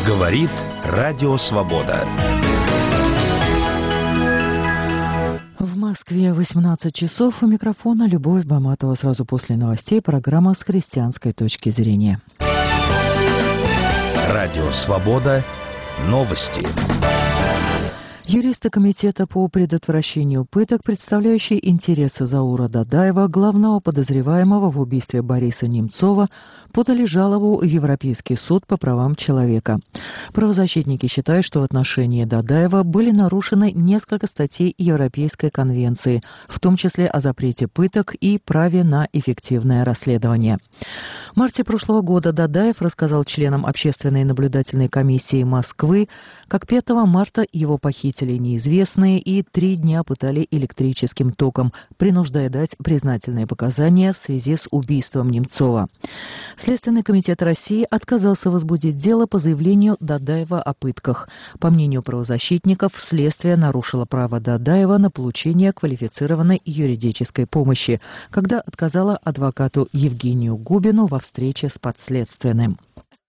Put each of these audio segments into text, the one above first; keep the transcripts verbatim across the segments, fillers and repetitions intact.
Говорит Радио Свобода. В Москве восемнадцать часов. У микрофона Любовь Баматова. Сразу после новостей программа с христианской точки зрения. Радио Свобода. Новости. Юристы Комитета по предотвращению пыток, представляющие интересы Заура Дадаева, главного подозреваемого в убийстве Бориса Немцова, подали жалобу в Европейский суд по правам человека. Правозащитники считают, что в отношении Дадаева были нарушены несколько статей Европейской конвенции, в том числе о запрете пыток и праве на эффективное расследование. В марте прошлого года Дадаев рассказал членам Общественной наблюдательной комиссии Москвы, как пятого марта его похитили неизвестные и три дня пытали электрическим током, принуждая дать признательные показания в связи с убийством Немцова. Следственный комитет России отказался возбудить дело по заявлению Дадаева о пытках. По мнению правозащитников, следствие нарушило право Дадаева на получение квалифицированной юридической помощи, когда отказало адвокату Евгению Губину во встрече с подследственным.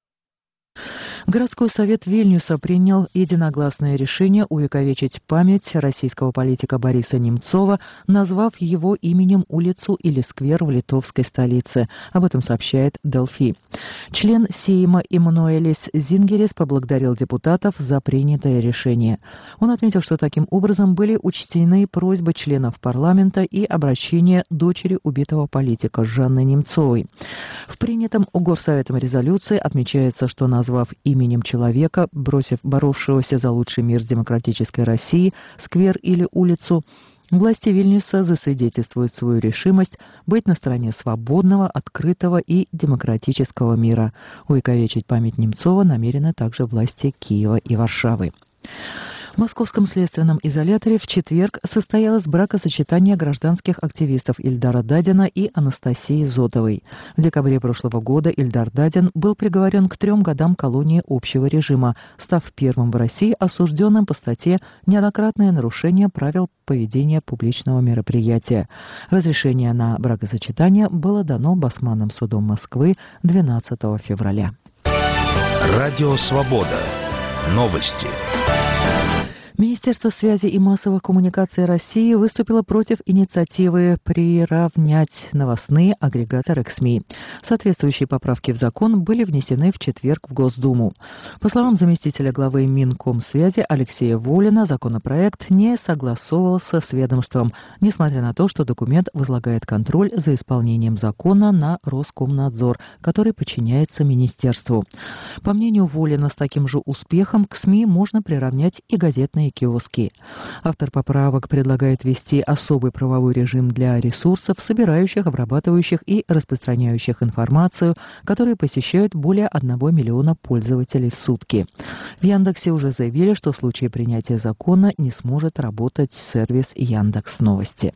Городской совет Вильнюса принял единогласное решение увековечить память российского политика Бориса Немцова, назвав его именем улицу или сквер в литовской столице. Об этом сообщает Делфи. Член Сейма Эммануэлис Зингерис поблагодарил депутатов за принятое решение. Он отметил, что таким образом были учтены просьбы членов парламента и обращения дочери убитого политика Жанны Немцовой. В принятом Горсоветом резолюции отмечается, что, назвав именем человека, бросив боровшегося за лучший мир с демократической России, сквер или улицу, власти Вильнюса засвидетельствуют свою решимость быть на стороне свободного, открытого и демократического мира. Увековечить память Немцова намерены также власти Киева и Варшавы. В московском следственном изоляторе в четверг состоялось бракосочетание гражданских активистов Ильдара Дадина и Анастасии Зотовой. В декабре прошлого года Ильдар Дадин был приговорен к трем годам колонии общего режима, став первым в России осужденным по статье «Неоднократное нарушение правил поведения публичного мероприятия». Разрешение на бракосочетание было дано Басманным судом Москвы двенадцатого февраля. Радио Свобода. Новости. Министерство связи и массовых коммуникаций России выступило против инициативы приравнять новостные агрегаторы к СМИ. Соответствующие поправки в закон были внесены в четверг в Госдуму. По словам заместителя главы Минкомсвязи Алексея Волина, законопроект не согласовывался с ведомством, несмотря на то, что документ возлагает контроль за исполнением закона на Роскомнадзор, который подчиняется министерству. По мнению Волина, с таким же успехом к СМИ можно приравнять и газетные киоски. Автор поправок предлагает ввести особый правовой режим для ресурсов, собирающих, обрабатывающих и распространяющих информацию, которые посещают более одного миллиона пользователей в сутки. В Яндексе уже заявили, что в случае принятия закона не сможет работать сервис Яндекс.Новости.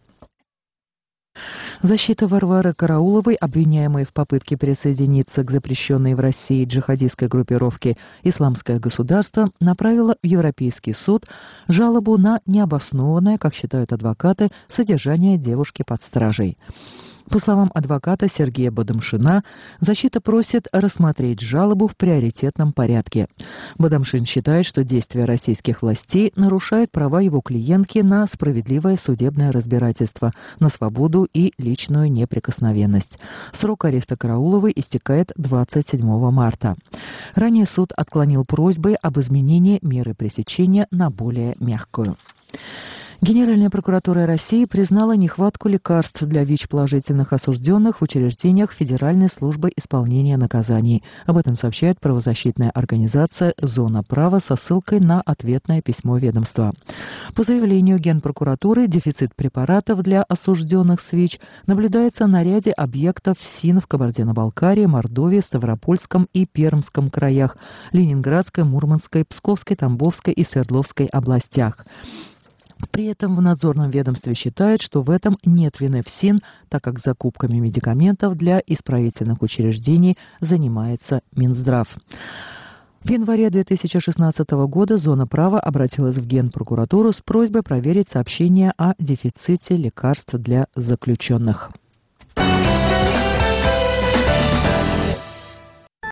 Защита Варвары Карауловой, обвиняемой в попытке присоединиться к запрещенной в России джихадистской группировке «Исламское государство», направила в Европейский суд жалобу на необоснованное, как считают адвокаты, содержание девушки под стражей. По словам адвоката Сергея Бадамшина, защита просит рассмотреть жалобу в приоритетном порядке. Бадамшин считает, что действия российских властей нарушают права его клиентки на справедливое судебное разбирательство, на свободу и личную неприкосновенность. Срок ареста Карауловой истекает двадцать седьмого марта. Ранее суд отклонил просьбы об изменении меры пресечения на более мягкую. Генеральная прокуратура России признала нехватку лекарств для ВИЧ-положительных осужденных в учреждениях Федеральной службы исполнения наказаний. Об этом сообщает правозащитная организация «Зона права» со ссылкой на ответное письмо ведомства. По заявлению Генпрокуратуры, дефицит препаратов для осужденных с ВИЧ наблюдается на ряде объектов СИН в Кабардино-Балкарии, Мордовии, Ставропольском и Пермском краях, Ленинградской, Мурманской, Псковской, Тамбовской и Свердловской областях. При этом в надзорном ведомстве считают, что в этом нет вины ФСИН, так как закупками медикаментов для исправительных учреждений занимается Минздрав. В январе две тысячи шестнадцатого года «Зона права» обратилась в Генпрокуратуру с просьбой проверить сообщения о дефиците лекарств для заключенных.